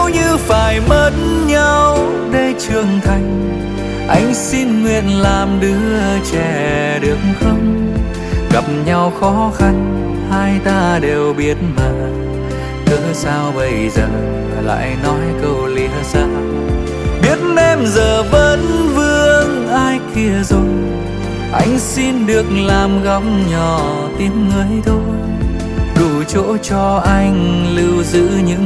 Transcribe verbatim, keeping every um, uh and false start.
nếu như phải mất nhau để trưởng thành, anh xin nguyện làm đứa trẻ được không? Gặp nhau khó khăn hai ta đều biết mà, cớ sao bây giờ lại nói câu lìa xa. Biết em giờ vẫn vương ai kia rồi, anh xin được làm góc nhỏ tim người thôi, đủ chỗ cho anh lưu giữ những